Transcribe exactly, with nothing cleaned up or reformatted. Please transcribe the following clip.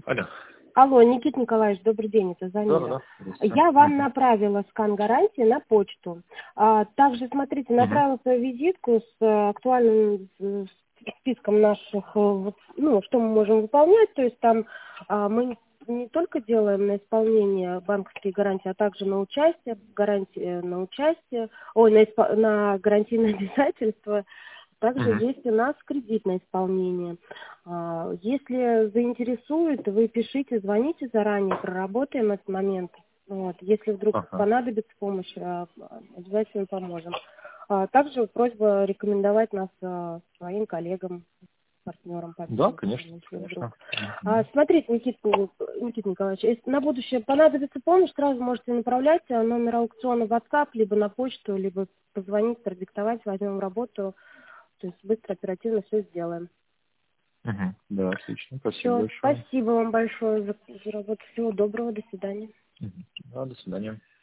Алло. Алло, Никита Николаевич, добрый день, это Да, Замира. да, да. Я вам направила скан гарантии на почту. А, также, смотрите, Мгм. направила свою визитку с э, актуальным э, списком наших, э, вот, ну, что мы можем выполнять. То есть там а, мы не не только делаем на исполнение банковские гарантии, а также на участие, гарантии на участие, ой, на, испо- на гарантийные обязательства. Также Мгм. есть у нас кредитное исполнение. А, Если заинтересует, вы пишите, звоните заранее, проработаем этот момент. Вот. Если вдруг Ага. понадобится помощь, а, обязательно поможем. А, Также просьба рекомендовать нас а, своим коллегам, партнерам по Да, бизнесу, конечно, если конечно. вдруг. А, Мгм. Смотрите, Никита, Никита Николаевич, если на будущее понадобится помощь, сразу можете направлять а, номер аукциона в WhatsApp, либо на почту, либо позвонить, продиктовать, возьмем работу. То есть быстро, оперативно все сделаем. Мгм. Да, отлично. Спасибо Все, большое. спасибо вам большое за, за работу. Всего доброго, до свидания. Мгм. Да, до свидания.